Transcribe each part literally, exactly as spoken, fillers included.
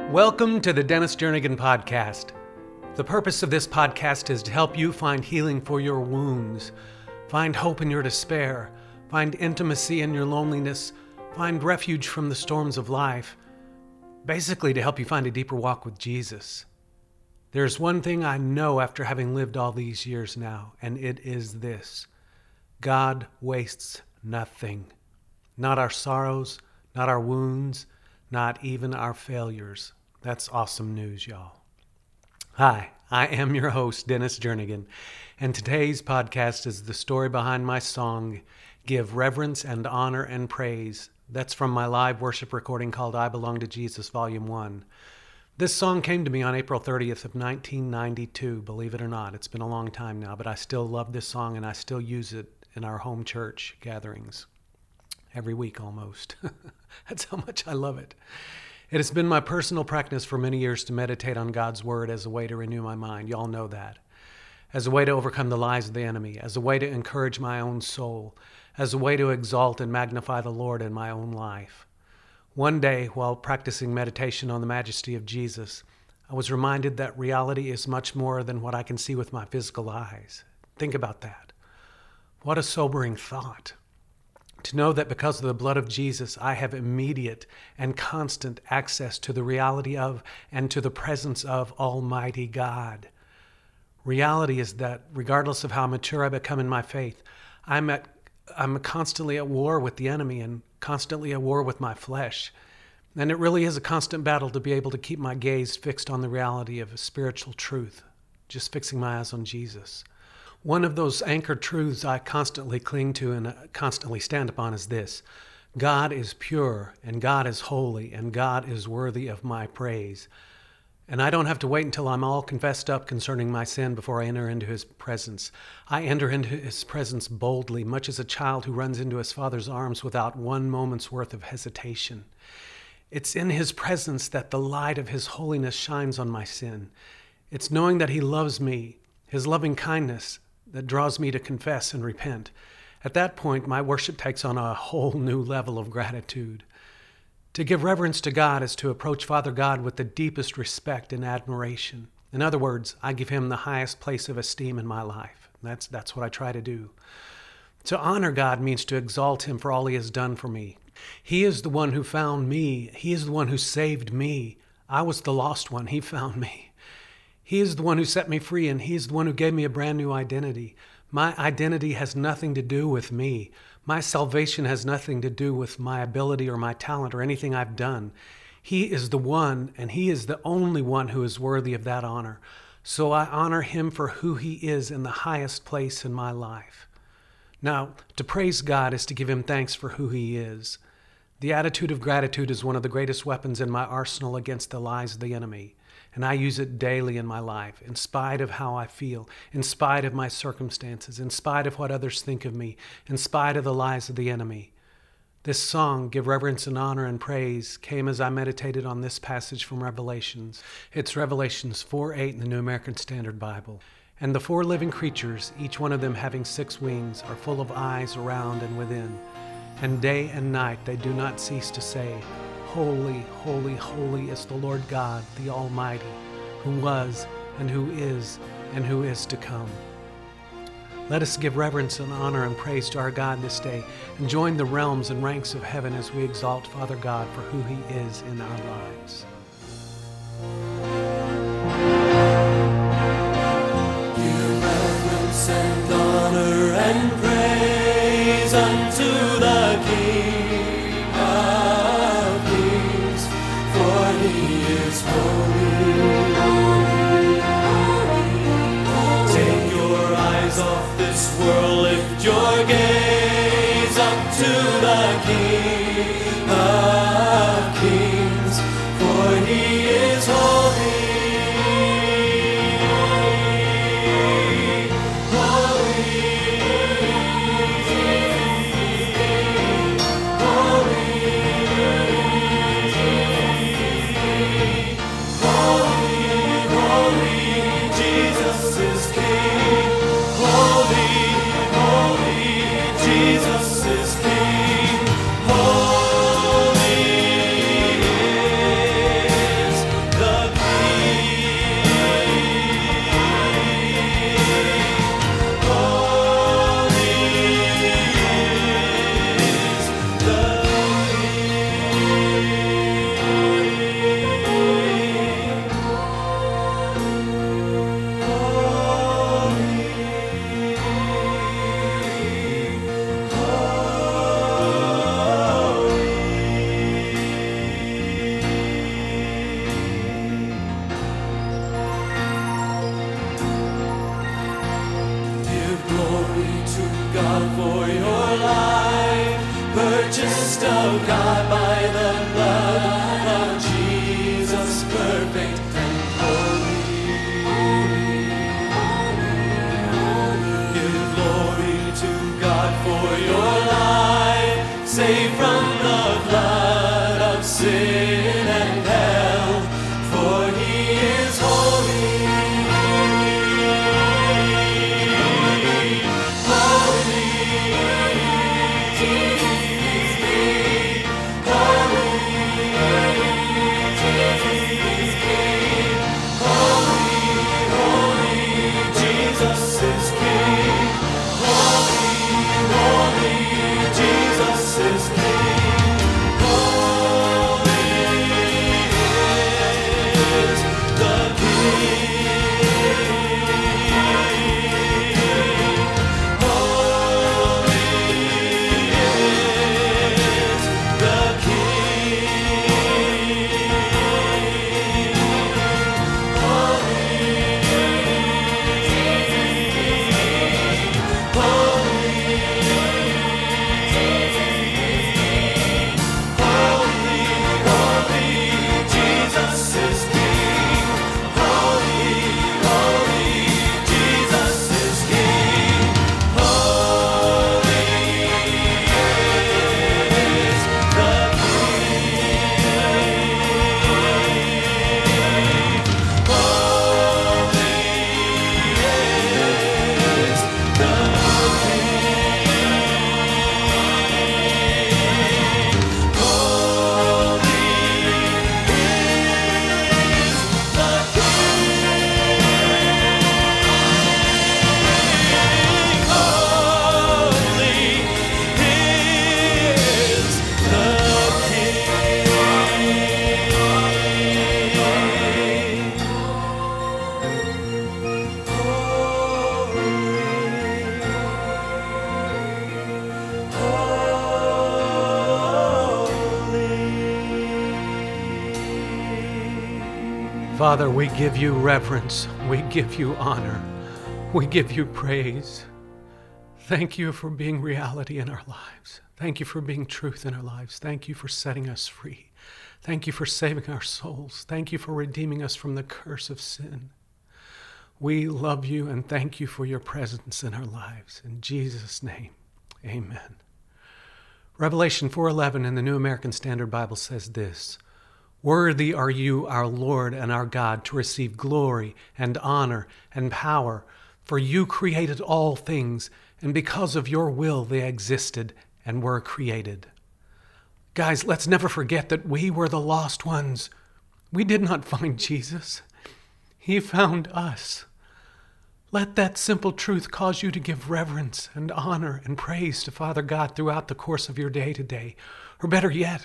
Welcome to the Dennis Jernigan Podcast. The purpose of this podcast is to help you find healing for your wounds, find hope in your despair, find intimacy in your loneliness, find refuge from the storms of life, basically to help you find a deeper walk with Jesus. There's one thing I know after having lived all these years now, and it is this: God wastes nothing. Not our sorrows, not our wounds, not even our failures. That's awesome news, y'all. Hi, I am your host, Dennis Jernigan, and today's podcast is the story behind my song, Give Reverence and Honor and Praise. That's from my live worship recording called I Belong to Jesus, Volume one. This song came to me on April thirtieth of nineteen ninety-two, believe it or not. It's been a long time now, but I still love this song and I still use it in our home church gatherings. Every week almost. That's how much I love it. It has been my personal practice for many years to meditate on God's Word as a way to renew my mind. Y'all know that. As a way to overcome the lies of the enemy, as a way to encourage my own soul, as a way to exalt and magnify the Lord in my own life. One day, while practicing meditation on the majesty of Jesus, I was reminded that reality is much more than what I can see with my physical eyes. Think about that. What a sobering thought. To know that because of the blood of Jesus, I have immediate and constant access to the reality of and to the presence of Almighty God. Reality is that regardless of how mature I become in my faith, I'm at I'm constantly at war with the enemy and constantly at war with my flesh. And it really is a constant battle to be able to keep my gaze fixed on the reality of a spiritual truth, just fixing my eyes on Jesus. One of those anchored truths I constantly cling to and constantly stand upon is this: God is pure, and God is holy, and God is worthy of my praise. And I don't have to wait until I'm all confessed up concerning my sin before I enter into His presence. I enter into His presence boldly, much as a child who runs into his father's arms without one moment's worth of hesitation. It's in His presence that the light of His holiness shines on my sin. It's knowing that He loves me, His loving kindness, that draws me to confess and repent. At that point, my worship takes on a whole new level of gratitude. To give reverence to God is to approach Father God with the deepest respect and admiration. In other words, I give Him the highest place of esteem in my life. That's, that's what I try to do. To honor God means to exalt Him for all He has done for me. He is the one who found me. He is the one who saved me. I was the lost one. He found me. He is the one who set me free, and He is the one who gave me a brand new identity. My identity has nothing to do with me. My salvation has nothing to do with my ability or my talent or anything I've done. He is the one, and He is the only one who is worthy of that honor. So I honor Him for who He is in the highest place in my life. Now, to praise God is to give Him thanks for who He is. The attitude of gratitude is one of the greatest weapons in my arsenal against the lies of the enemy. And I use it daily in my life, in spite of how I feel, in spite of my circumstances, in spite of what others think of me, in spite of the lies of the enemy. This song, Give Reverence and Honor and Praise, came as I meditated on this passage from Revelations. It's Revelations four eight in the New American Standard Bible. And the four living creatures, each one of them having six wings, are full of eyes around and within. And day and night they do not cease to say, Holy, holy, holy is the Lord God, the Almighty, who was, and who is, and who is to come. Let us give reverence and honor and praise to our God this day, and join the realms and ranks of heaven as we exalt Father God for who He is in our lives. Give reverence and honor and praise unto the King. World, lift your gaze up to the King of Kings, for He is holy, holy, holy, holy, holy, Jesus is King, holy. Jesus is King, holy is perfect and holy. Give glory to God for your life, saved from the flood of sin and hell, for He is holy. Father, we give you reverence. We give you honor. We give you praise. Thank you for being reality in our lives. Thank you for being truth in our lives. Thank you for setting us free. Thank you for saving our souls. Thank you for redeeming us from the curse of sin. We love you and thank you for your presence in our lives. In Jesus' name, amen. Revelation four eleven in the New American Standard Bible says this: "Worthy are you, our Lord and our God, to receive glory and honor and power, for you created all things, and because of your will they existed and were created." Guys, let's never forget that we were the lost ones. We did not find Jesus. He found us. Let that simple truth cause you to give reverence and honor and praise to Father God throughout the course of your day today, or better yet,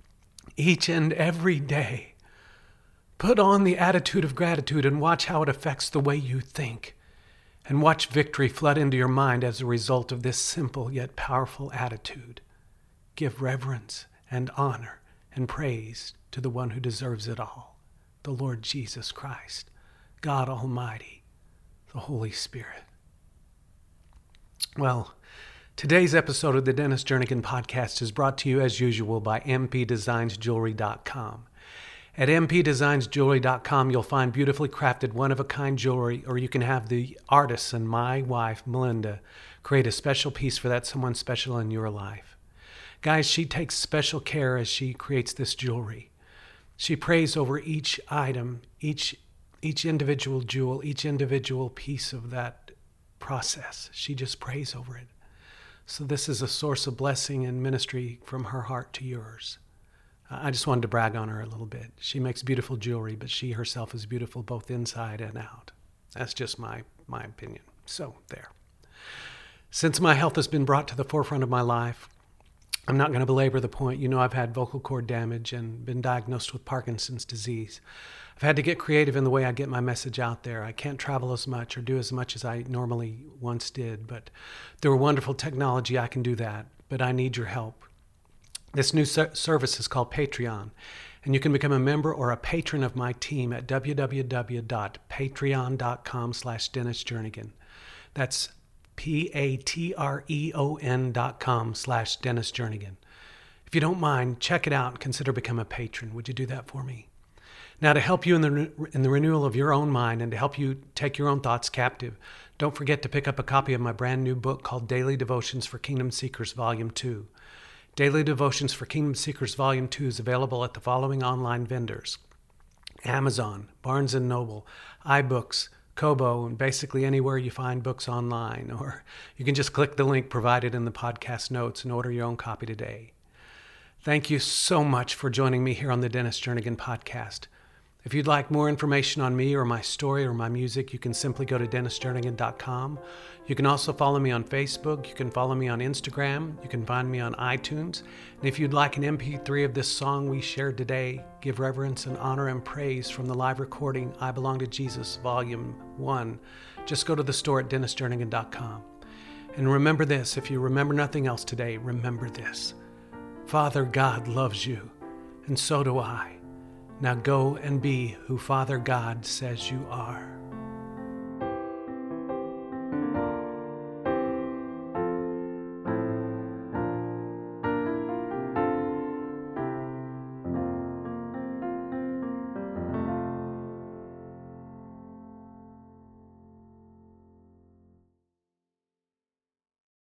each and every day. Put on the attitude of gratitude and watch how it affects the way you think. And watch victory flood into your mind as a result of this simple yet powerful attitude. Give reverence and honor and praise to the one who deserves it all, the Lord Jesus Christ, God Almighty, the Holy Spirit. Well, today's episode of the Dennis Jernigan Podcast is brought to you as usual by m p designs jewelry dot com. At m p designs jewelry dot com, you'll find beautifully crafted one-of-a-kind jewelry, or you can have the artist and my wife, Melinda, create a special piece for that someone special in your life. Guys, she takes special care as she creates this jewelry. She prays over each item, each each individual jewel, each individual piece of that process. She just prays over it. So this is a source of blessing and ministry from her heart to yours. I just wanted to brag on her a little bit. She makes beautiful jewelry, but she herself is beautiful both inside and out. That's just my, my opinion. So there. Since my health has been brought to the forefront of my life, I'm not going to belabor the point. You know, I've had vocal cord damage and been diagnosed with Parkinson's disease. I've had to get creative in the way I get my message out there. I can't travel as much or do as much as I normally once did, but through a wonderful technology, I can do that. But I need your help. This new ser- service is called Patreon, and you can become a member or a patron of my team at w w w dot patreon dot com slash Dennis Jernigan. That's P A T R E O N dot com slash Dennis Jernigan. If you don't mind, check it out and consider becoming a patron. Would you do that for me? Now, to help you in the, in the renewal of your own mind and to help you take your own thoughts captive, don't forget to pick up a copy of my brand new book called Daily Devotions for Kingdom Seekers, Volume two. Daily Devotions for Kingdom Seekers, Volume two is available at the following online vendors: Amazon, Barnes and Noble, iBooks, Kobo, and basically anywhere you find books online. Or you can just click the link provided in the podcast notes and order your own copy today. Thank you so much for joining me here on the Dennis Jernigan Podcast. If you'd like more information on me or my story or my music, you can simply go to dennis jernigan dot com. You can also follow me on Facebook. You can follow me on Instagram. You can find me on iTunes. And if you'd like an M P three of this song we shared today, give reverence and honor and praise from the live recording, I Belong to Jesus, Volume one, just go to the store at dennis jernigan dot com. And remember this, if you remember nothing else today, remember this. Father God loves you, and so do I. Now go and be who Father God says you are.